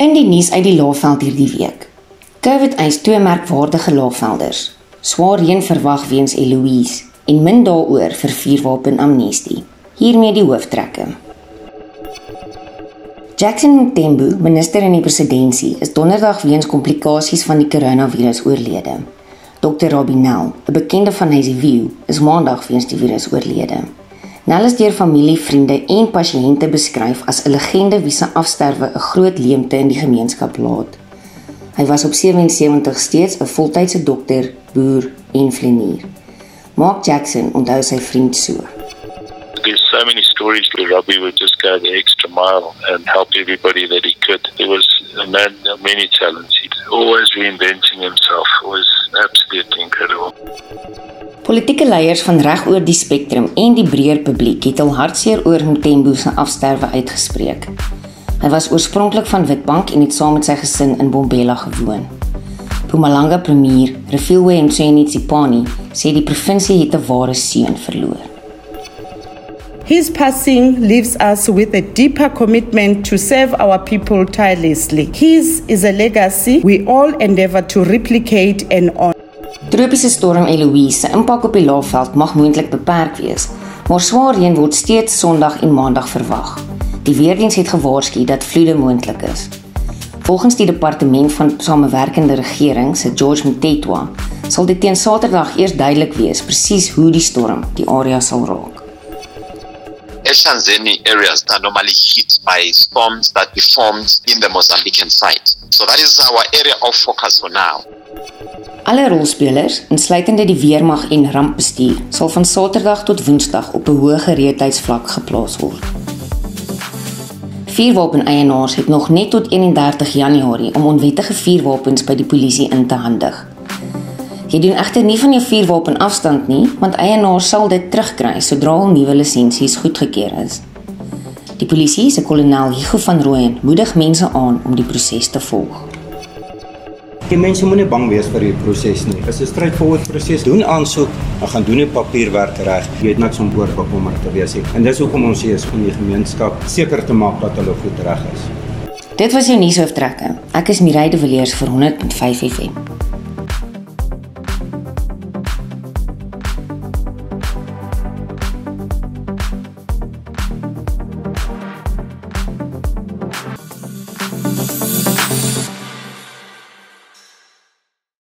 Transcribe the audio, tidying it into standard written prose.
In die nuus uit die Laagveld hierdie week. COVID eis 2 merkwaardige Laagvelders. Swaar reën verwag weens Eloise en min daaroor vir vuurwapen amnestie. Hiermee die hooftrekke. Jackson Mthembu, minister in die presidentskap, is donderdag weens komplikasies van die coronavirus oorlede. Dr. Robbie Nel, 'n bekende van Hazyview, is maandag weens die virus oorlede. Nel is deur familie, vriende en pasiënte beskryf as 'n legende wie se afsterwe 'n groot leemte in die gemeenskap laat. Hy was op 77 steeds 'n voltydse dokter, boer en vlenier. Mark Jackson onthou sy vriend so. There's so many stories where Robbie would just go the extra mile and help everybody that he could. He was a man of many talents. He'd always reinventing himself. It was absolutely incredible. Politieke leiers van reg oor die spektrum en die breër publiek het al hartseer oor Mthembu se afsterwe uitgespreek. Hy was oorspronklik van Witbank en het saam met sy gesin in Bombela gewoon. Mpumalanga premier, Refiloe Mtsweni-Tsipane, sê die provinsie het 'n ware seun verloor. His passing leaves us with a deeper commitment to serve our people tirelessly. His is a legacy we all endeavour to replicate and honor. Tropiese storm Eloise se impak op die Laagveld mag moontlik beperk wees, maar swaar reën word steeds Sondag en Maandag verwag. Die weerdiens het gewaarsku dat vloede moontlik is. Volgens die departement van samewerkende regering se George Mtetwa, sal dit teen Saterdag eers duidelik wees presies hoe die storm die area sal raak. Eshanzeni areas are normally hit by storms that be formed in the Mozambican side. So that is our area of focus for now. Alle rolspelers, insluitende die weermag en rampbestuur, sal van Saterdag tot Woensdag op 'n hoë gereedheidsvlak geplaas word. Vuurwapen-eienaars het nog net tot 31 Januarie om onwettige vuurwapens by die polisie in te handig. Jy doen egter nie van jou vuurwapen afstand nie, want eienaars sal dit terugkry sodra hul nuwe lisensies goedgekeur is. Die polisie se kolonel Hugo van Rooyen moedig mense aan om die proses te volg. Die mense moet nie bang wees vir die proses nie. Dit is 'n straightforward proses. Doen aansoek, en gaan doen die papierwerk reg. Jy het niks om oor bekommerd te wees nie. En dis hoekom ons hier is om die gemeenskap seker te maak dat hulle goed reg is. Dit was jou nuushooftrekke. Ek is Mireille de Villiers vir 100.5 FM.